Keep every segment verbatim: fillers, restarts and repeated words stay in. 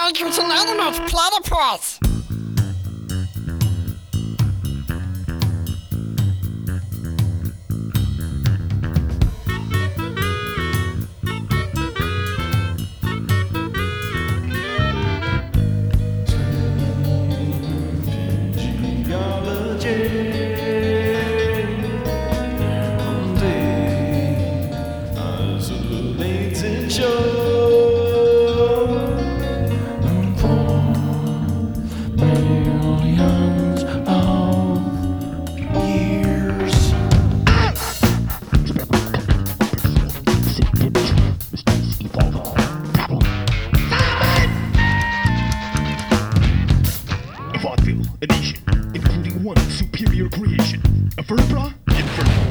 Welcome to Night Platypus. Vaudeville, a nation, including one superior creation, a vertebra, infertile.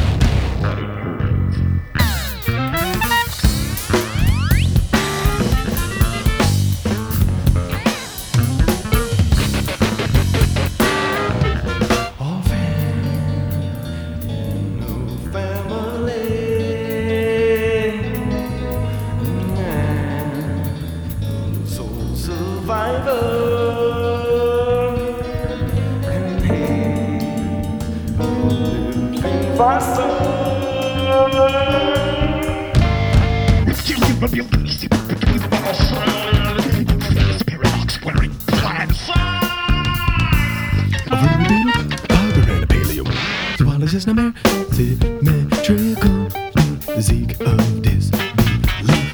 Refusing to build the seat between us. This paradox wearing plaid. A vertical, and a paleo. Zoologist number symmetrical physique of disbelief.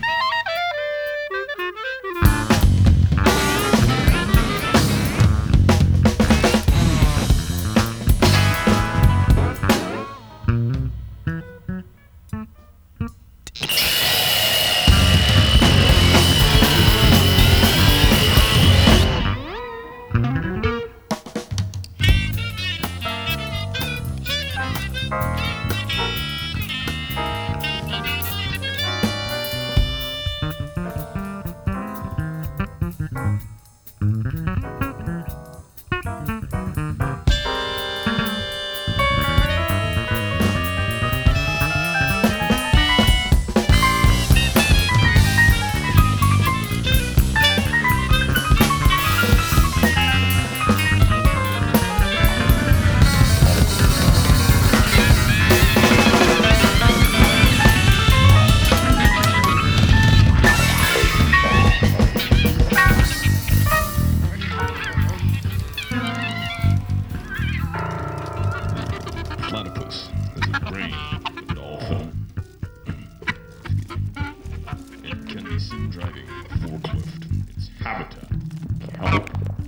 Platypus has a brain of a dolphin. It can be seen driving a forklift. Its habitat. Cow.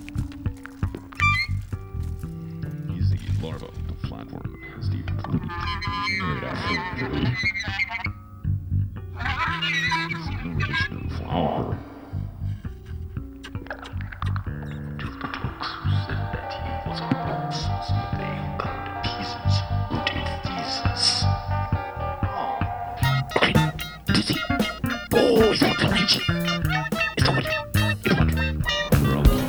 He's the larva of the flatworm. Has deep roots. Generate after He's an original flower. Said that he was a corpse, so they cut to pieces. Oh, he's not going to It's over. It's over.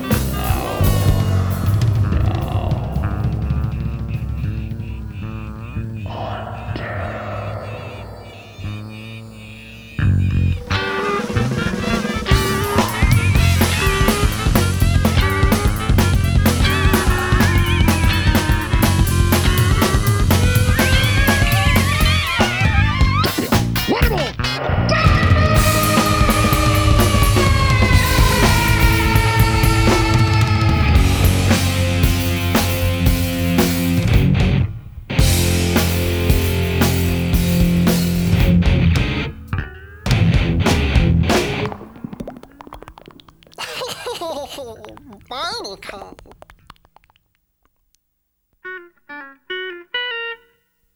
Barnacle.